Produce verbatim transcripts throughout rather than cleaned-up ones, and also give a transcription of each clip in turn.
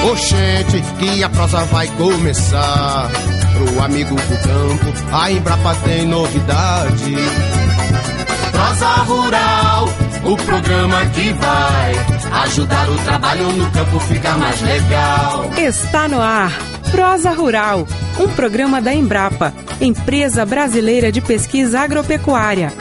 Oxente, que a prosa vai começar. Pro amigo do campo, a Embrapa tem novidade. Prosa Rural, o programa que vai ajudar o trabalho no campo ficar mais legal. Está no ar, Prosa Rural, um programa da Embrapa, Empresa Brasileira de Pesquisa Agropecuária.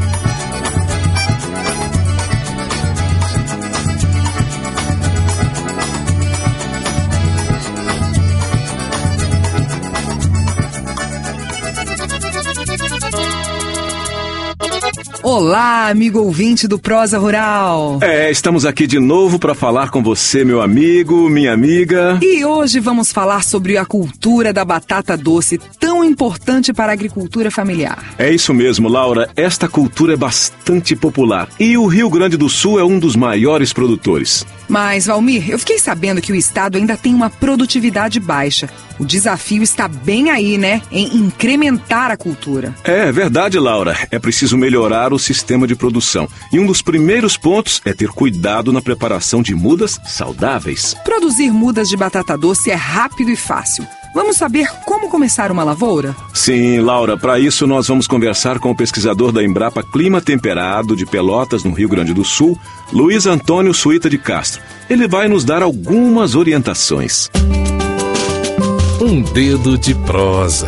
Olá, amigo ouvinte do Prosa Rural. É, estamos aqui de novo para falar com você, meu amigo, minha amiga. E hoje vamos falar sobre a cultura da batata doce, tão importante para a agricultura familiar. É isso mesmo, Laura. Esta cultura é bastante popular e o Rio Grande do Sul é um dos maiores produtores. Mas, Valmir, eu fiquei sabendo que o estado ainda tem uma produtividade baixa. O desafio está bem aí, né? Em incrementar a cultura. É verdade, Laura. É preciso melhorar o sistema de produção. E um dos primeiros pontos é ter cuidado na preparação de mudas saudáveis. Produzir mudas de batata doce é rápido e fácil. Vamos saber como começar uma lavoura? Sim, Laura, para isso nós vamos conversar com o pesquisador da Embrapa Clima Temperado de Pelotas, no Rio Grande do Sul, Luiz Antônio Suíta de Castro. Ele vai nos dar algumas orientações. Um dedo de prosa.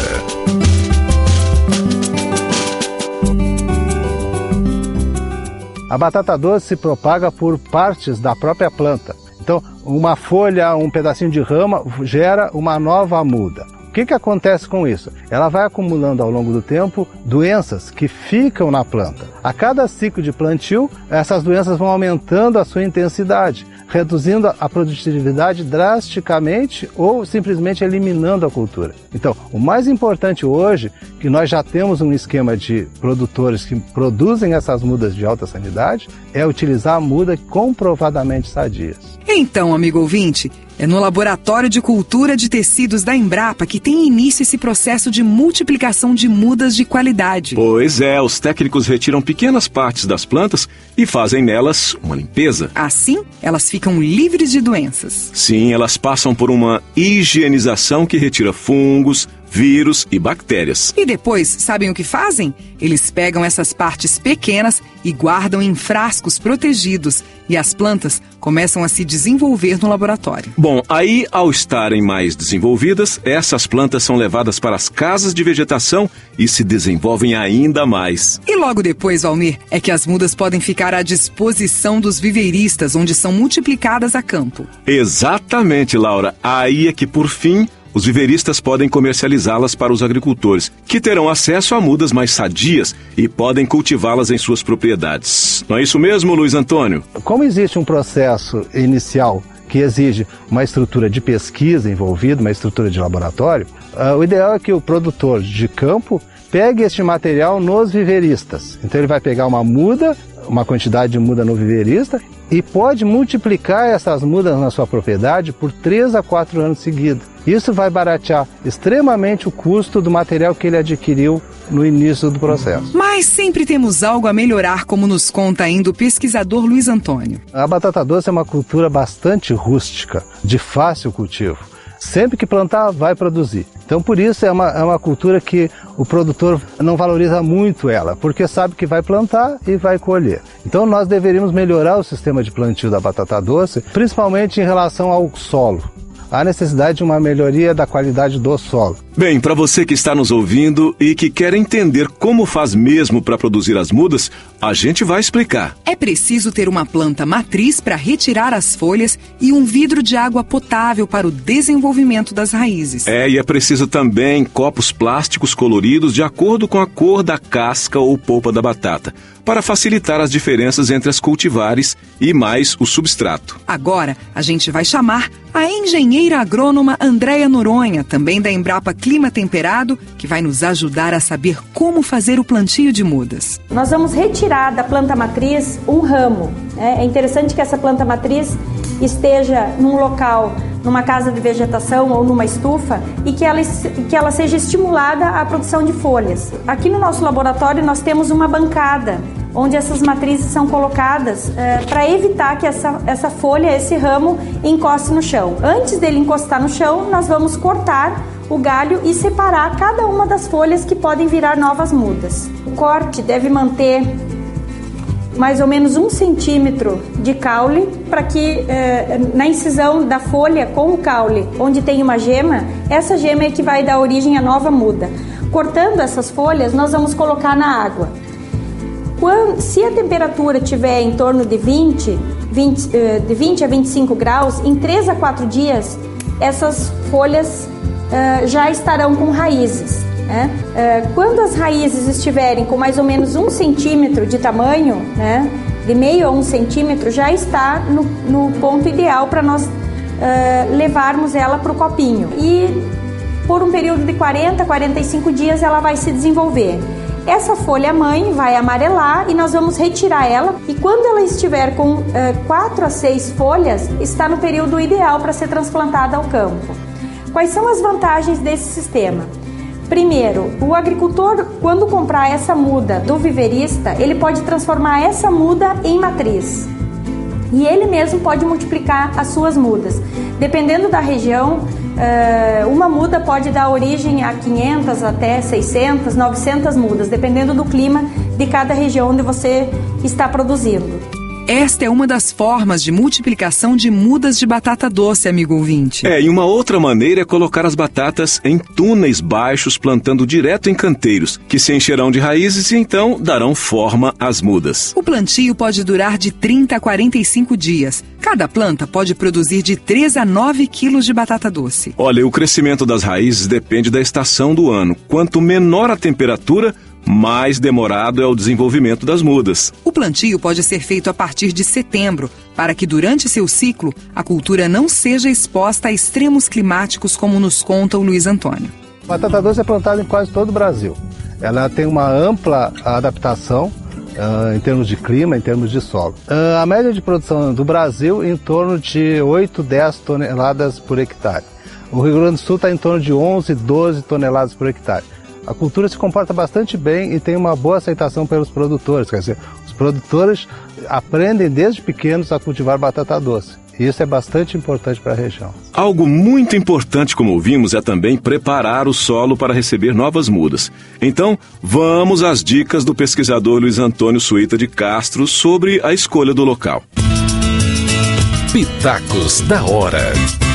A batata doce se propaga por partes da própria planta. Então, uma folha, um pedacinho de rama gera uma nova muda. O que que acontece com isso? Ela vai acumulando ao longo do tempo doenças que ficam na planta. A cada ciclo de plantio, essas doenças vão aumentando a sua intensidade, reduzindo a produtividade drasticamente ou simplesmente eliminando a cultura. Então, o mais importante hoje, que nós já temos um esquema de produtores que produzem essas mudas de alta sanidade, é utilizar a muda comprovadamente sadias. Então, amigo ouvinte, é no Laboratório de Cultura de Tecidos da Embrapa que tem início esse processo de multiplicação de mudas de qualidade. Pois é, os técnicos retiram pequenas partes das plantas e fazem nelas uma limpeza. Assim, elas ficam livres de doenças. Sim, elas passam por uma higienização que retira fungos, vírus e bactérias. E depois, sabem o que fazem? Eles pegam essas partes pequenas e guardam em frascos protegidos e as plantas começam a se desenvolver no laboratório. Bom, aí, ao estarem mais desenvolvidas, essas plantas são levadas para as casas de vegetação e se desenvolvem ainda mais. E logo depois, Valmir, é que as mudas podem ficar à disposição dos viveiristas, onde são multiplicadas a campo. Exatamente, Laura. Aí é que, por fim, os viveiristas podem comercializá-las para os agricultores, que terão acesso a mudas mais sadias e podem cultivá-las em suas propriedades. Não é isso mesmo, Luiz Antônio? Como existe um processo inicial que exige uma estrutura de pesquisa envolvida, uma estrutura de laboratório, uh, o ideal é que o produtor de campo pegue este material nos viveiristas. Então ele vai pegar uma muda, uma quantidade de muda no viveirista e pode multiplicar essas mudas na sua propriedade por três a quatro anos seguidos. Isso vai baratear extremamente o custo do material que ele adquiriu no início do processo. Mas sempre temos algo a melhorar, como nos conta ainda o pesquisador Luiz Antônio. A batata doce é uma cultura bastante rústica, de fácil cultivo. Sempre que plantar, vai produzir. Então, por isso, é uma, é uma cultura que o produtor não valoriza muito ela, porque sabe que vai plantar e vai colher. Então, nós deveríamos melhorar o sistema de plantio da batata doce, principalmente em relação ao solo. Há necessidade de uma melhoria da qualidade do solo. Bem, para você que está nos ouvindo e que quer entender como faz mesmo para produzir as mudas, a gente vai explicar. É preciso ter uma planta matriz para retirar as folhas e um vidro de água potável para o desenvolvimento das raízes. É, e é preciso também copos plásticos coloridos de acordo com a cor da casca ou polpa da batata, para facilitar as diferenças entre as cultivares e mais o substrato. Agora, a gente vai chamar a engenheira agrônoma Andréia Noronha, também da Embrapa Clima Temperado, que vai nos ajudar a saber como fazer o plantio de mudas. Nós vamos retirar da planta matriz um ramo. É interessante que essa planta matriz esteja num local, numa casa de vegetação ou numa estufa, e que ela, que ela seja estimulada à produção de folhas. Aqui no nosso laboratório nós temos uma bancada onde essas matrizes são colocadas é, para evitar que essa, essa folha, esse ramo, encoste no chão. Antes dele encostar no chão, nós vamos cortar o galho e separar cada uma das folhas que podem virar novas mudas. O corte deve manter mais ou menos um centímetro de caule, para que eh, na incisão da folha com o caule, onde tem uma gema, essa gema é que vai dar origem à nova muda. Cortando essas folhas, nós vamos colocar na água. Quando, se a temperatura estiver em torno de vinte, vinte, eh, de vinte a vinte e cinco graus, em três a quatro dias, essas folhas eh, já estarão com raízes. Né? Uh, quando as raízes estiverem com mais ou menos um centímetro de tamanho, né, de meio a um centímetro, já está no, no ponto ideal para nós uh, levarmos ela para o copinho. E por um período de quarenta a quarenta e cinco dias ela vai se desenvolver. Essa folha mãe vai amarelar e nós vamos retirar ela, e quando ela estiver com uh, quatro a seis folhas, está no período ideal para ser transplantada ao campo. Quais são as vantagens desse sistema? Primeiro, o agricultor, quando comprar essa muda do viverista, ele pode transformar essa muda em matriz. E ele mesmo pode multiplicar as suas mudas. Dependendo da região, uma muda pode dar origem a quinhentas até seiscentas, novecentas mudas, dependendo do clima de cada região onde você está produzindo. Esta é uma das formas de multiplicação de mudas de batata doce, amigo ouvinte. É, e uma outra maneira é colocar as batatas em túneis baixos, plantando direto em canteiros, que se encherão de raízes e então darão forma às mudas. O plantio pode durar de trinta a quarenta e cinco dias. Cada planta pode produzir de três a nove quilos de batata doce. Olha, o crescimento das raízes depende da estação do ano. Quanto menor a temperatura, mais demorado é o desenvolvimento das mudas. O plantio pode ser feito a partir de setembro, para que durante seu ciclo a cultura não seja exposta a extremos climáticos, como nos conta o Luiz Antônio. A batata doce é plantada em quase todo o Brasil. Ela tem uma ampla adaptação uh, em termos de clima, em termos de solo. Uh, a média de produção do Brasil é em torno de oito, dez toneladas por hectare. O Rio Grande do Sul está em torno de onze, doze toneladas por hectare. A cultura se comporta bastante bem e tem uma boa aceitação pelos produtores. Quer dizer, os produtores aprendem desde pequenos a cultivar batata doce. E isso é bastante importante para a região. Algo muito importante, como ouvimos, é também preparar o solo para receber novas mudas. Então, vamos às dicas do pesquisador Luiz Antônio Suíta de Castro sobre a escolha do local. Pitacos da hora.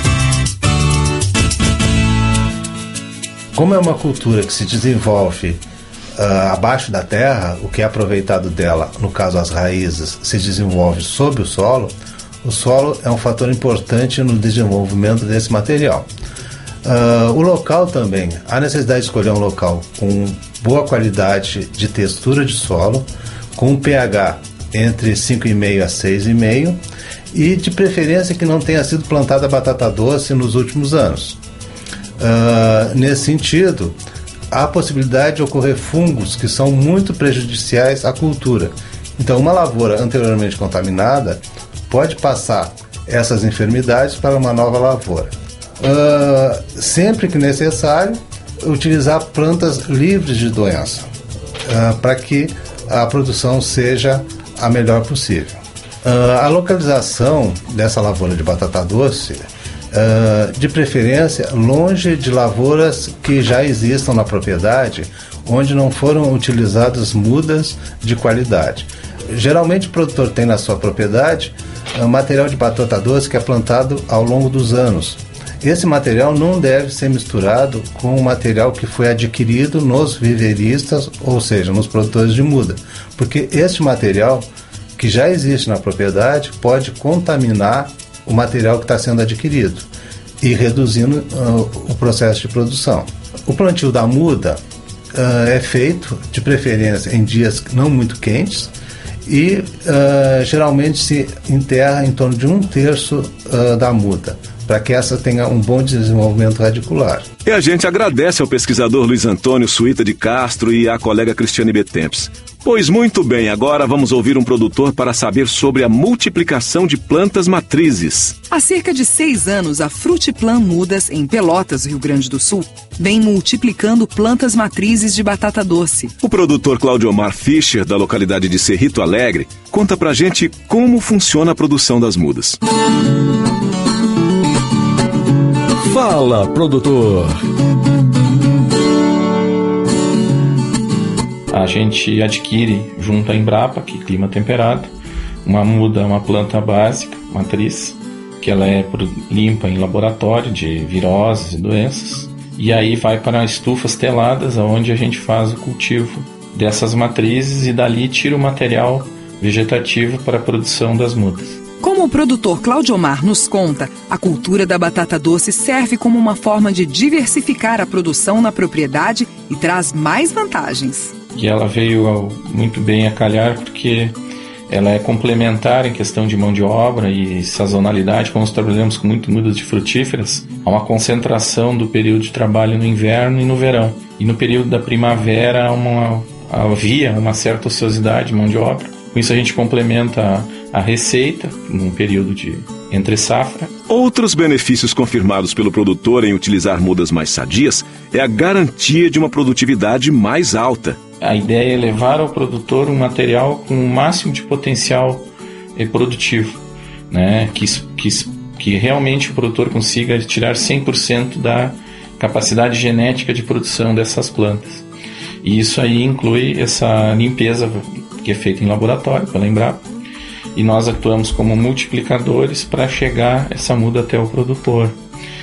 Como é uma cultura que se desenvolve uh, abaixo da terra, o que é aproveitado dela, no caso as raízes, se desenvolve sob o solo, o solo é um fator importante no desenvolvimento desse material. Uh, o local também, há necessidade de escolher um local com boa qualidade de textura de solo, com um pH entre cinco vírgula cinco a seis vírgula cinco e de preferência que não tenha sido plantada batata doce nos últimos anos. Uh, nesse sentido, há a possibilidade de ocorrer fungos que são muito prejudiciais à cultura. Então, uma lavoura anteriormente contaminada pode passar essas enfermidades para uma nova lavoura. Uh, sempre que necessário, utilizar plantas livres de doença, uh, para que a produção seja a melhor possível. Uh, a localização dessa lavoura de batata doce, Uh, de preferência longe de lavouras que já existam na propriedade, onde não foram utilizadas mudas de qualidade. Geralmente o produtor tem na sua propriedade uh, material de batata doce que é plantado ao longo dos anos. Esse material não deve ser misturado com o material que foi adquirido nos viveristas, ou seja, nos produtores de muda, porque este material que já existe na propriedade pode contaminar o material que está sendo adquirido e reduzindo uh, o processo de produção. O plantio da muda uh, é feito, de preferência, em dias não muito quentes e uh, geralmente se enterra em torno de um terço uh, da muda, para que essa tenha um bom desenvolvimento radicular. E a gente agradece ao pesquisador Luiz Antônio Suíta de Castro e à colega Cristiane Betempes. Pois muito bem, agora vamos ouvir um produtor para saber sobre a multiplicação de plantas matrizes. Há cerca de seis anos, a Frutiplan Mudas, em Pelotas, Rio Grande do Sul, vem multiplicando plantas matrizes de batata doce. O produtor Claudiomar Fischer, da localidade de Cerrito Alegre, conta pra gente como funciona a produção das mudas. Fala, produtor! A gente adquire junto à Embrapa, que é clima temperado, uma muda, uma planta básica, matriz, que ela é limpa em laboratório de viroses e doenças, e aí vai para estufas teladas, onde a gente faz o cultivo dessas matrizes e dali tira o material vegetativo para a produção das mudas. Como o produtor Claudiomar nos conta, a cultura da batata doce serve como uma forma de diversificar a produção na propriedade e traz mais vantagens. E ela veio muito bem a calhar porque ela é complementar em questão de mão de obra e sazonalidade. Como nós trabalhamos com muito mudas de frutíferas, há uma concentração do período de trabalho no inverno e no verão. E no período da primavera uma, havia uma certa ociosidade de mão de obra. Com isso a gente complementa a, a receita num período de entre safra. Outros benefícios confirmados pelo produtor em utilizar mudas mais sadias é a garantia de uma produtividade mais alta. A ideia é levar ao produtor um material com o máximo de potencial produtivo, né? que, que, que realmente o produtor consiga tirar cem por cento da capacidade genética de produção dessas plantas. E isso aí inclui essa limpeza que é feita em laboratório pela Embrapa, e nós atuamos como multiplicadores para chegar essa muda até o produtor.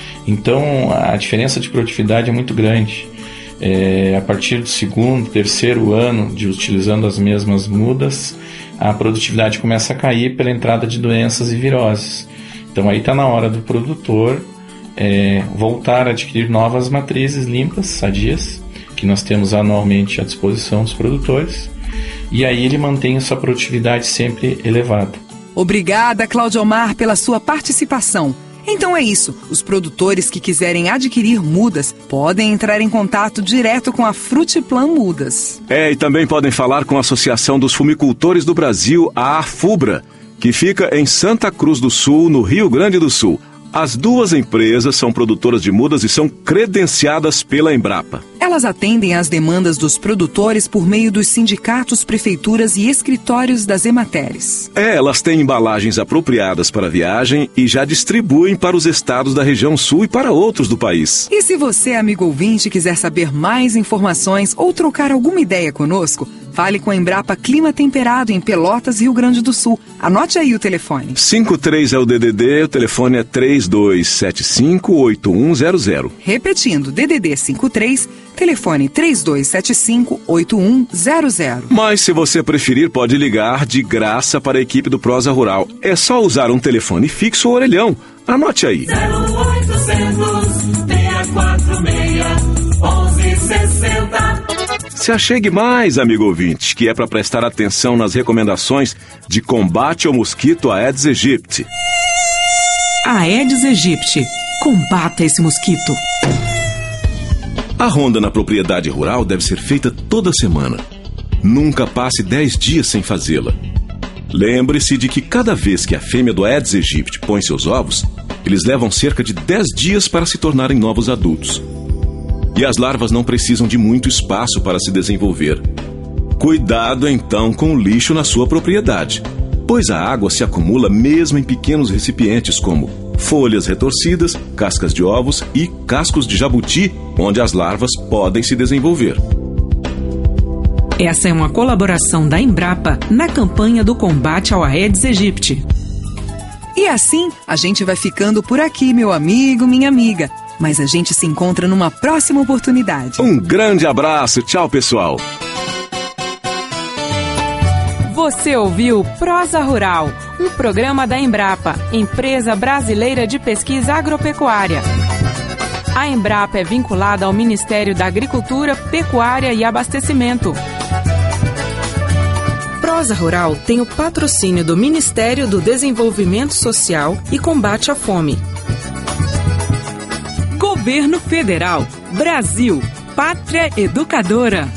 Então a diferença de produtividade é muito grande. É, a partir do segundo, terceiro ano de utilizando as mesmas mudas, a produtividade começa a cair pela entrada de doenças e viroses. Então aí está na hora do produtor é, voltar a adquirir novas matrizes limpas, sadias, que nós temos anualmente à disposição dos produtores, e aí ele mantém a sua produtividade sempre elevada. Obrigada, Claudiomar, pela sua participação. Então é isso, os produtores que quiserem adquirir mudas podem entrar em contato direto com a Frutiplan Mudas. É, e também podem falar com a Associação dos Fumicultores do Brasil, a AFUBRA, que fica em Santa Cruz do Sul, no Rio Grande do Sul. As duas empresas são produtoras de mudas e são credenciadas pela Embrapa. Elas atendem às demandas dos produtores por meio dos sindicatos, prefeituras e escritórios das Emateres. É, elas têm embalagens apropriadas para a viagem e já distribuem para os estados da região sul e para outros do país. E se você, amigo ouvinte, quiser saber mais informações ou trocar alguma ideia conosco, fale com a Embrapa Clima Temperado em Pelotas, Rio Grande do Sul. Anote aí o telefone. cinco três é o D D D, o telefone é três dois sete cinco, oito um zero zero. Repetindo, D D D cinco três, telefone três dois sete cinco, oito um zero zero. Mas se você preferir, pode ligar de graça para a equipe do Prosa Rural. É só usar um telefone fixo ou orelhão. Anote aí. zero oitocentos, seis quatro seis, onze sessenta. Se achegue mais, amigo ouvinte, que é para prestar atenção nas recomendações de combate ao mosquito Aedes aegypti. Aedes aegypti. Combata esse mosquito. A ronda na propriedade rural deve ser feita toda semana. Nunca passe dez dias sem fazê-la. Lembre-se de que cada vez que a fêmea do Aedes aegypti põe seus ovos, eles levam cerca de dez dias para se tornarem novos adultos. E as larvas não precisam de muito espaço para se desenvolver. Cuidado então com o lixo na sua propriedade, pois a água se acumula mesmo em pequenos recipientes como folhas retorcidas, cascas de ovos e cascos de jabuti, onde as larvas podem se desenvolver. Essa é uma colaboração da Embrapa na campanha do combate ao Aedes aegypti. E assim, a gente vai ficando por aqui, meu amigo, minha amiga. Mas a gente se encontra numa próxima oportunidade. Um grande abraço, tchau pessoal. Você ouviu Prosa Rural, um programa da Embrapa, Empresa Brasileira de Pesquisa Agropecuária. A Embrapa é vinculada ao Ministério da Agricultura, Pecuária e Abastecimento. Prosa Rural tem o patrocínio do Ministério do Desenvolvimento Social e Combate à Fome. Governo Federal. Brasil. Pátria Educadora.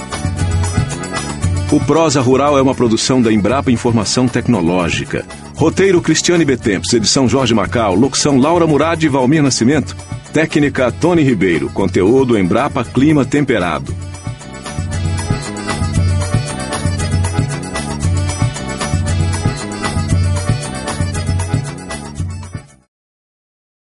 O Prosa Rural é uma produção da Embrapa Informação Tecnológica. Roteiro Cristiane Betempes, edição Jorge Macau, locução Laura Murad e Valmir Nascimento. Técnica Tony Ribeiro, conteúdo Embrapa Clima Temperado.